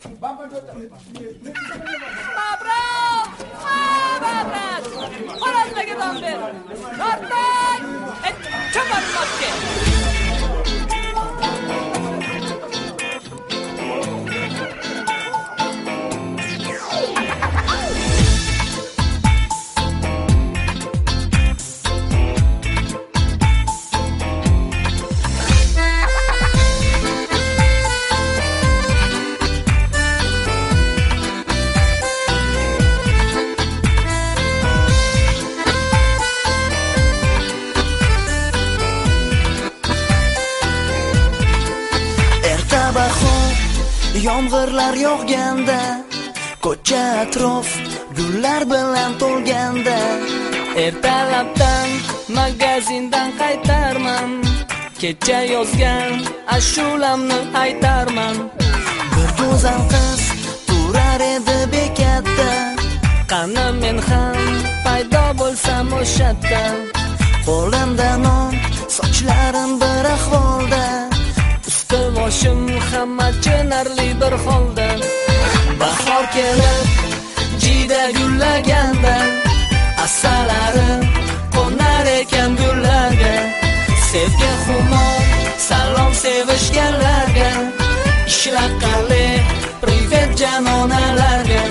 Babram! Babram! Qo'lingizga dam ber. Nortan! Chamarmoqqa. Yomg'irlar yog'ganda, ko'cha atrof gullar bilan to'lganda, ertalabdan magazindan qaytarman, kecha yozgan ashulamni aytarman. Bir go'zal qiz turar edi bekatda, qani men ham paydo bo'lsam o'shatda. qo'limda non, sochlarim bir ahvolda, boshim hamma chinarli bir holda. bahor kelib jida gullaganda, asalari qo'nar ekan gullarga. Sevgi xumor salom sevishganlarga, ishlaqali privet janonalarga.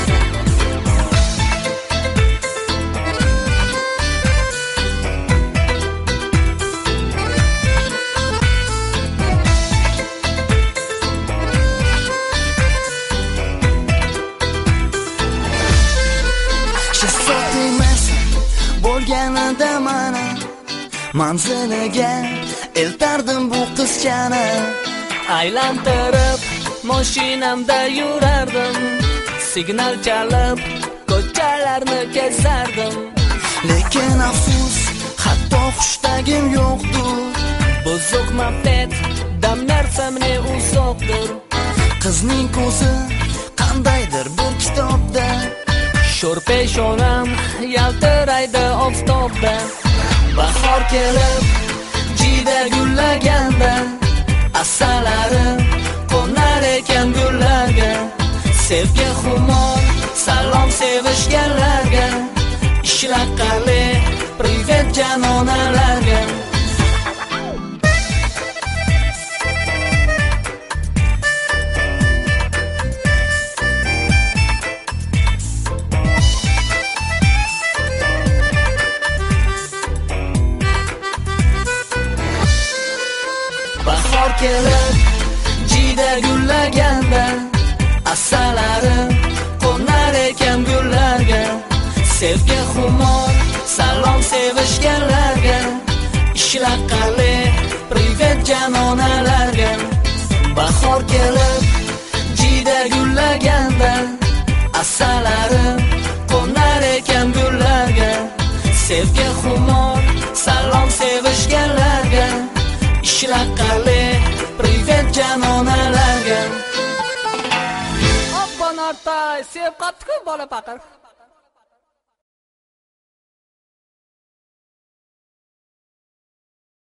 Bo'lganida mana manziliga eltardim bu qizchani. Aylantirib mashinamda yurardim, signal chalib ko'chalarni kezardim. Lekin afsus, hatto xushtagim yo'qdir. Buzuq mabdet dam narsamni uzoqdir. Qizning ko'zi qandaydir bir kitobda, sho'rpeshonam yaltiraydi oftobda. bahor kelib jida gullaganda, asalari qo'nar ekan gullarga. Sevgi xumor salom sevishganlarga, ishlaqali privet janonalarga. bahor kelib jida gullaganda, asalari qo'nar ekan gullarga. Sevgi xumor salom sevishganlarga, ishlaqali privet janonalarga. bahor kelib jida gullaganda, asalari qo'nar ekan gullarga. Sevgi xumor salom sevishganlarga, ishlaqali privet janonalarga. Obbo Nortay, sevib qopti-ku bola paqir.